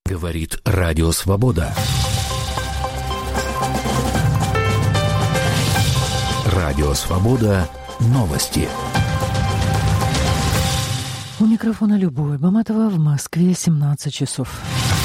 Говорит Радио Свобода. Радио Свобода. Новости. У микрофона Любовь Баматова, в Москве 17 часов.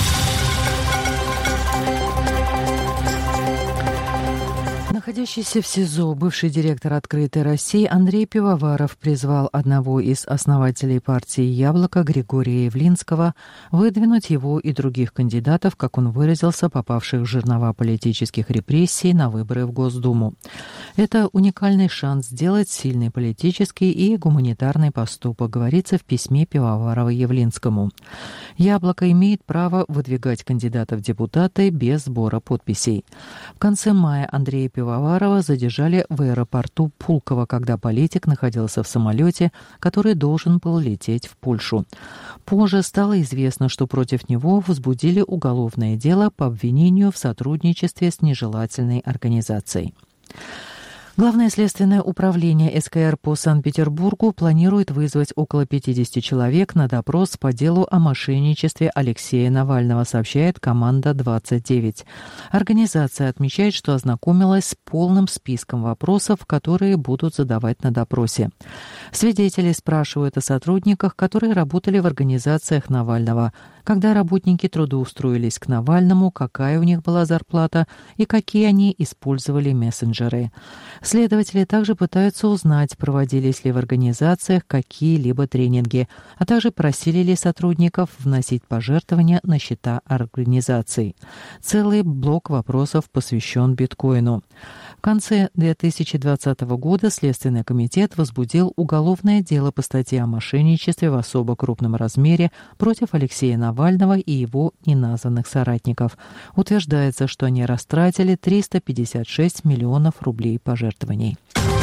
Находящийся в СИЗО бывший директор «Открытой России» Андрей Пивоваров призвал одного из основателей партии «Яблоко» Григория Явлинского выдвинуть его и других кандидатов, как он выразился, попавших в жернова политических репрессий на выборы в Госдуму. Это уникальный шанс сделать сильный политический и гуманитарный поступок, говорится в письме Пивоварова Явлинскому. «Яблоко» имеет право выдвигать кандидатов в депутаты без сбора подписей. В конце мая Андрея Пивоварова задержали в аэропорту Пулково, когда политик находился в самолете, который должен был лететь в Польшу. Позже стало известно, что против него возбудили уголовное дело по обвинению в сотрудничестве с нежелательной организацией. Главное следственное управление СКР по Санкт-Петербургу планирует вызвать около 50 человек на допрос по делу о мошенничестве Алексея Навального, сообщает команда 29. Организация отмечает, что ознакомилась с полным списком вопросов, которые будут задавать на допросе. Свидетели спрашивают о сотрудниках, которые работали в организациях Навального, когда работники трудоустроились к Навальному, какая у них была зарплата и какие они использовали мессенджеры. Следователи также пытаются узнать, проводились ли в организациях какие-либо тренинги, а также просили ли сотрудников вносить пожертвования на счета организаций. Целый блок вопросов посвящен биткоину. В конце 2020 года Следственный комитет возбудил уголовное дело по статье о мошенничестве в особо крупном размере против Алексея Навального и его неназванных соратников. Утверждается, что они растратили 356 миллионов рублей пожертвований.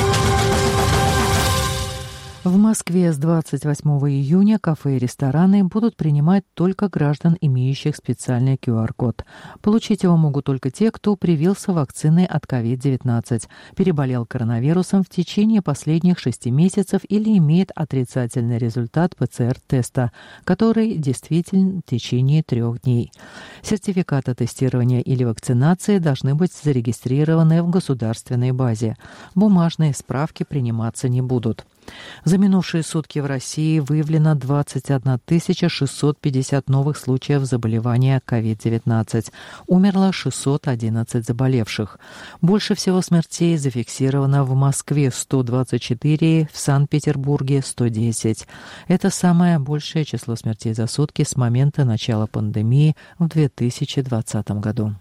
В Москве с 28 июня кафе и рестораны будут принимать только граждан, имеющих специальный QR-код. Получить его могут только те, кто привился вакциной от COVID-19, переболел коронавирусом в течение последних 6 месяцев или имеет отрицательный результат ПЦР-теста, который действителен в течение 3 дней. Сертификаты тестирования или вакцинации должны быть зарегистрированы в государственной базе. Бумажные справки приниматься не будут. За минувшие сутки в России выявлено 21 650 новых случаев заболевания COVID-19. Умерло 611 заболевших. Больше всего смертей зафиксировано в Москве – 124, в Санкт-Петербурге – 110. Это самое большее число смертей за сутки с момента начала пандемии в 2020 году.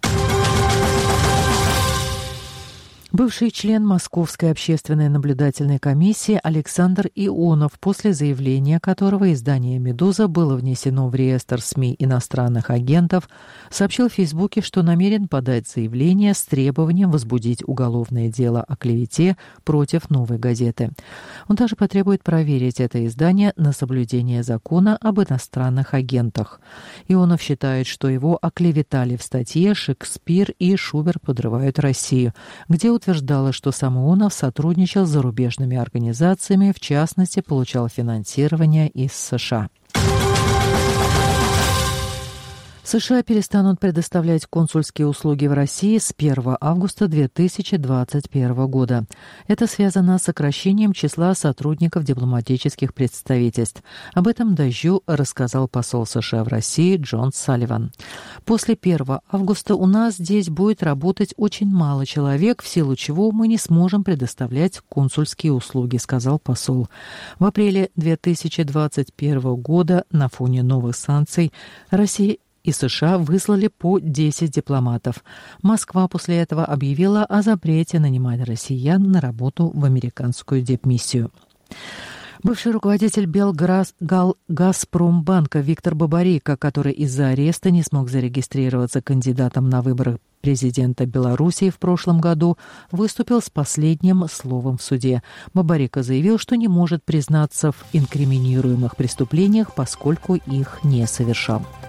Бывший член Московской общественной наблюдательной комиссии Александр Ионов, после заявления которого издание «Медуза» было внесено в реестр СМИ иностранных агентов, сообщил в Фейсбуке, что намерен подать заявление с требованием возбудить уголовное дело о клевете против «Новой газеты». Он также потребует проверить это издание на соблюдение закона об иностранных агентах. Ионов считает, что его оклеветали в статье «Шекспир и Шуберт подрывают Россию», где утверждала, что сам Ионов сотрудничал с зарубежными организациями, в частности, получал финансирование из США. США перестанут предоставлять консульские услуги в России с 1 августа 2021 года. Это связано с сокращением числа сотрудников дипломатических представительств. Об этом «Дождю» рассказал посол США в России Джон Салливан. После 1 августа у нас здесь будет работать очень мало человек, в силу чего мы не сможем предоставлять консульские услуги, сказал посол. В апреле 2021 года на фоне новых санкций Россия и США выслали по 10 дипломатов. Москва после этого объявила о запрете нанимать россиян на работу в американскую дипмиссию. Бывший руководитель Белгазпромбанка Виктор Бабарико, который из-за ареста не смог зарегистрироваться кандидатом на выборы президента Белоруссии в прошлом году, выступил с последним словом в суде. Бабарико заявил, что не может признаться в инкриминируемых преступлениях, поскольку их не совершал.